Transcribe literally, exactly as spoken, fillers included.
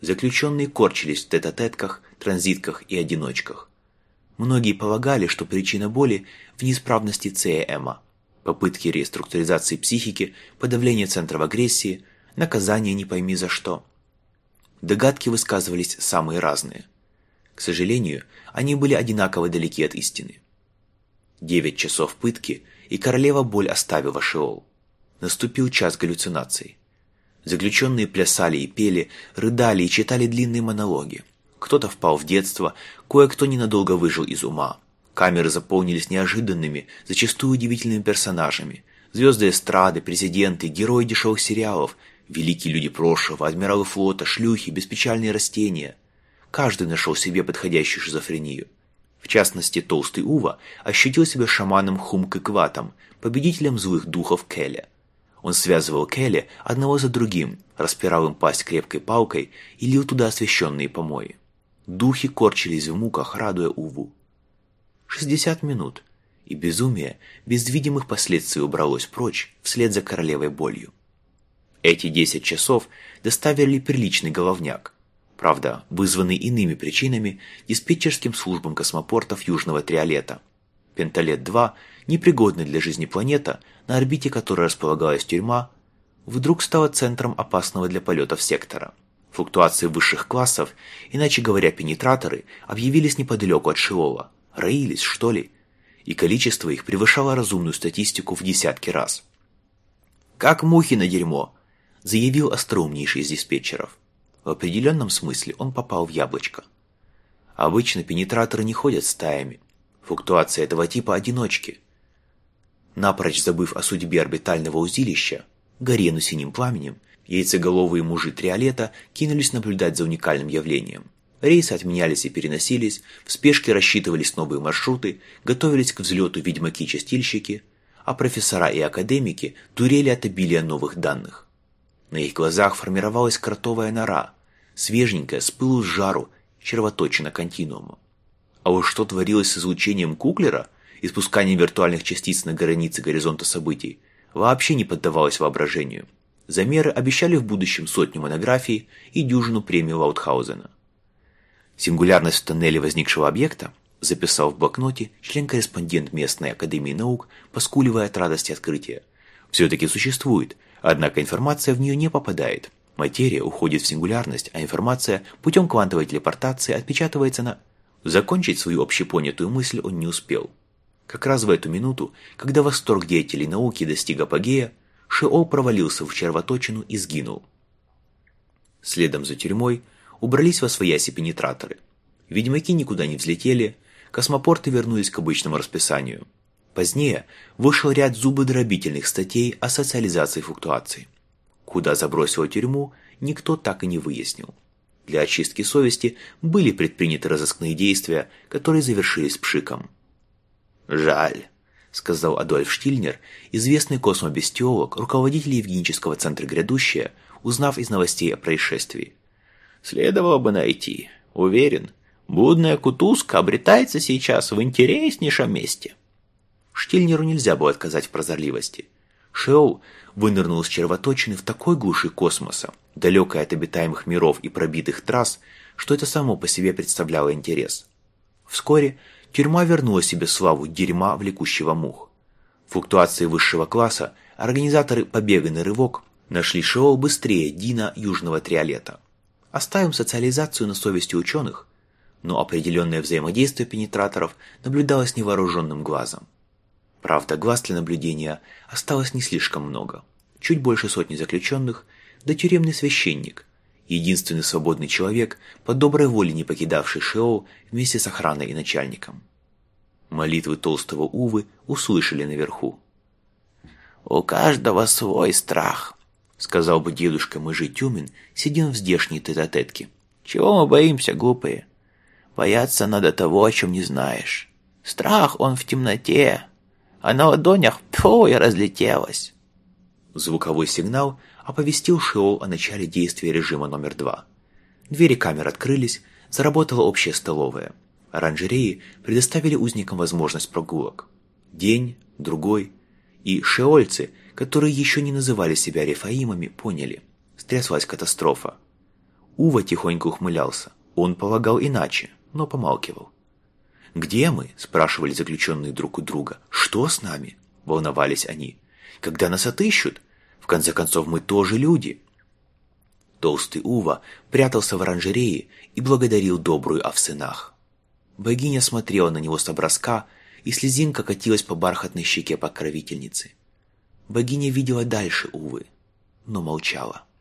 Заключенные корчились в тет-а-тетках, транзитках и одиночках. Многие полагали, что причина боли в неисправности ЦЭМа, попытке реструктуризации психики, подавления центров агрессии, наказания не пойми за что. Догадки высказывались самые разные. К сожалению, они были одинаково далеки от истины. Девять часов пытки, и королева боль оставила Шеол. Наступил час галлюцинаций. Заключенные плясали и пели, рыдали и читали длинные монологи. Кто-то впал в детство, кое-кто ненадолго выжил из ума. Камеры заполнились неожиданными, зачастую удивительными персонажами. Звезды эстрады, президенты, герои дешевых сериалов, великие люди прошлого, адмиралы флота, шлюхи, беспечальные растения. Каждый нашел себе подходящую шизофрению. В частности, толстый Ува ощутил себя шаманом Хумкыкватом, победителем злых духов Келе. Он связывал Келе одного за другим, распирал им пасть крепкой палкой и лил туда освященные помои. Духи корчились в муках, радуя Уву. Шестьдесят минут, и безумие без видимых последствий убралось прочь вслед за королевой болью. Эти десять часов доставили приличный головняк, правда, вызванный иными причинами диспетчерским службам космопортов Южного Триолета. Пенталет-два, непригодная для жизни планета, на орбите которой располагалась тюрьма, вдруг стала центром опасного для полетов сектора. Флуктуации высших классов, иначе говоря, пенетраторы, объявились неподалеку от Шеола. Роились, что ли? И количество их превышало разумную статистику в десятки раз. «Как мухи на дерьмо!» – заявил остроумнейший из диспетчеров. В определенном смысле он попал в яблочко. Обычно пенетраторы не ходят стаями. Флуктуации этого типа – одиночки. Напрочь забыв о судьбе орбитального узилища, Гарену синим пламенем, яйцеголовые мужи Триолета кинулись наблюдать за уникальным явлением. Рейсы отменялись и переносились, в спешке рассчитывались новые маршруты, готовились к взлету ведьмаки-чистильщики, а профессора и академики дурели от обилия новых данных. На их глазах формировалась кротовая нора, свеженькая, с пылу с жару, червоточина континуума. А уж что творилось с излучением Куклера, испусканием виртуальных частиц на границе горизонта событий, вообще не поддавалось воображению. Замеры обещали в будущем сотню монографий и дюжину премий Лаутхаузена. Сингулярность в тоннеле возникшего объекта записал в блокноте член-корреспондент местной академии наук, поскуливая от радости открытия. Все-таки существует, однако информация в нее не попадает. Материя уходит в сингулярность, а информация путем квантовой телепортации отпечатывается на... Закончить свою общепонятую мысль он не успел. Как раз в эту минуту, когда восторг деятелей науки достиг апогея, Шеол провалился в червоточину и сгинул. Следом за тюрьмой убрались восвояси пенетраторы. Ведьмаки никуда не взлетели, космопорты вернулись к обычному расписанию. Позднее вышел ряд зубодробительных статей о социализации флуктуаций. Куда забросила тюрьму, никто так и не выяснил. Для очистки совести были предприняты разыскные действия, которые завершились пшиком. «Жаль», — сказал Адольф Штильнер, известный космобестиолог, руководитель Евгенического центра «Грядущее», узнав из новостей о происшествии. «Следовало бы найти. Уверен, блудная кутузка обретается сейчас в интереснейшем месте». Штильнеру нельзя было отказать в прозорливости. Шеол вынырнул из червоточины в такой глуши космоса, далекой от обитаемых миров и пробитых трасс, что это само по себе представляло интерес. Вскоре тюрьма вернула себе славу дерьма, влекущего мух. Флуктуации высшего класса, организаторы побега на рывок, нашли Шеол быстрее Дина Южного Триолета. Оставим социализацию на совести ученых, но определенное взаимодействие пенетраторов наблюдалось невооруженным глазом. Правда, глаз для наблюдения осталось не слишком много. Чуть больше сотни заключенных, да тюремный священник, единственный свободный человек, по доброй воле не покидавший Шеол вместе с охраной и начальником. Молитвы толстого Увы услышали наверху. «У каждого свой страх», — сказал бы дедушка Мыжи Тюмин, сидя в здешней тет-а-тетке. «Чего мы боимся, глупые? Бояться надо того, о чем не знаешь. Страх он в темноте, а на ладонях тьфу и разлетелось». Звуковой сигнал оповестил Шеол о начале действия режима номер два. Двери камер открылись, заработала общая столовая. Оранжереи предоставили узникам возможность прогулок. День, другой, и шеольцы, которые еще не называли себя рефаимами, поняли – стряслась катастрофа. Ува тихонько ухмылялся. Он полагал иначе, но помалкивал. «Где мы?» – спрашивали заключенные друг у друга. «Что с нами?» – волновались они. «Когда нас отыщут? В конце концов, мы тоже люди». Толстый Ува прятался в оранжерее и благодарил добрую Авсенах. Богиня смотрела на него с образка, и слезинка катилась по бархатной щеке покровительницы. Богиня видела дальше Увы, но молчала.